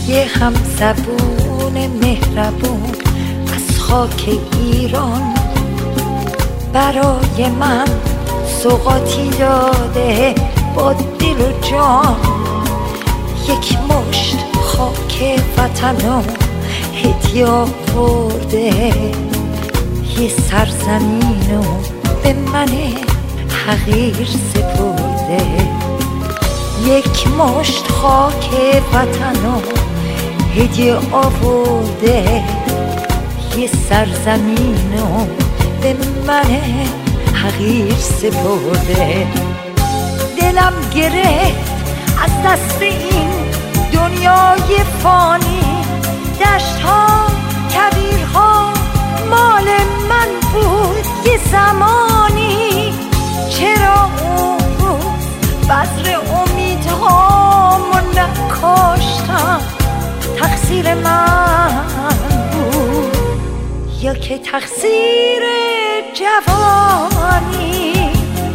یه همزبون مهربون از خاک ایران برای من سوغاتی داده با دل و جان. یک مشت خاک وطنو هدیه آورده، یه سرزمینو به من حقیر سپرده. یک مشت خاک وطنو هدیه آورده، یه سرزمینو به من حقیر سپرده. دلم گرفت از دست این دنیای فانی، دشت‌ها کویرها مال من بود یه زمانی. چرا اون روز بذر امیدهامو نکاشتم؟ تقصیر من بود یا که تقصیر جوانی؟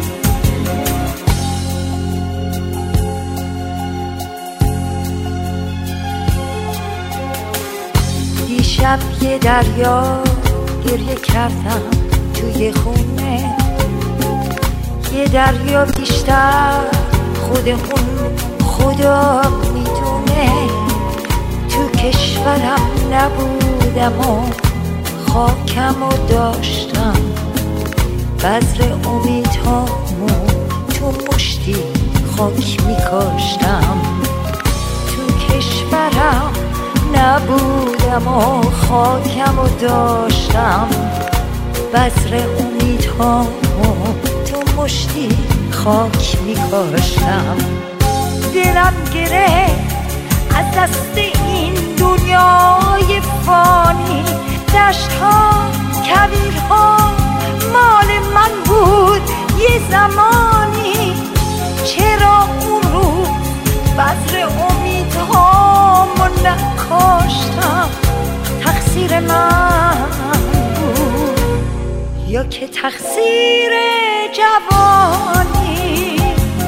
دیشب یه دریا گریه کردم توی خونه، یه دریا بیشتر خود اون خدا میدونه. تو کشورم نبودم و خاکمو داشتم، بذر امیدهامو تو مشتی خاک میکاشتم. تو کشورم نبودم و خاکمو داشتم، بذر امیدهامو تو مشتی خاک میکاشتم. دلم گرفت از دست این دنیای فانی، دشت‌ها کویرها مال من بود یه زمانی. چرا اون روز بذر امیدهامو نکاشتم؟ تقصیر من بود یا که تقصیر جوانی؟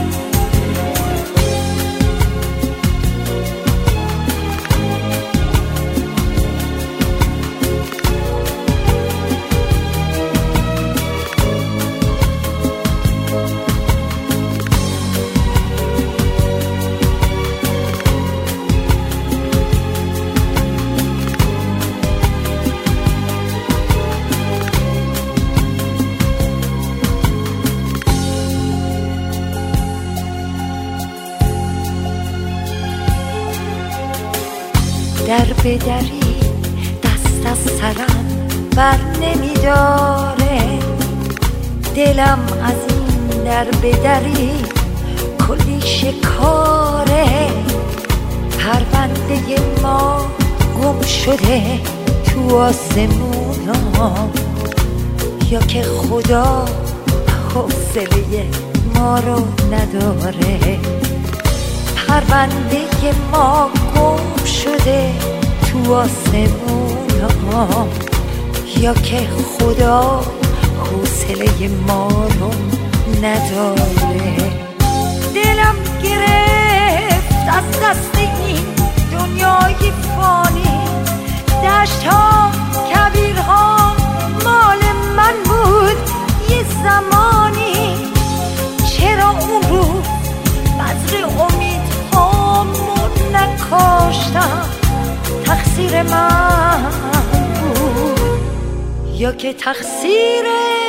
در بدری دست از سرم بر نمیداره، دلم از این در بدری کلی شکاره. پرونده ما گم شده تو آسمونا، یا که خدا حوصله ما رو نداره. پرونده ما گم شده تو آسمونا، یا که خدا حوصله ما رو نداره. دلم گرفت از دست این دنیای فانی، دشت‌ها کویرها مال من بود یه زمانی. چرا اون روز بذر امیدهامو نکاشتم؟ تقصیر من بود یا که تقصیر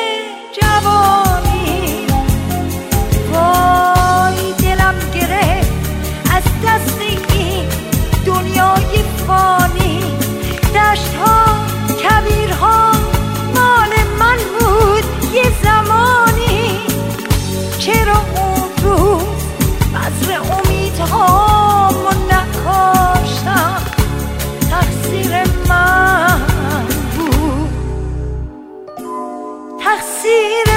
جوانی؟ وای دلم گرفت از دست این دنیای فانی، دشت‌ها کویرها مال من بود یه زمانی. چرا اون روز بذر امیدهامو نکاشتم؟ تقصیر من بود، تقصیر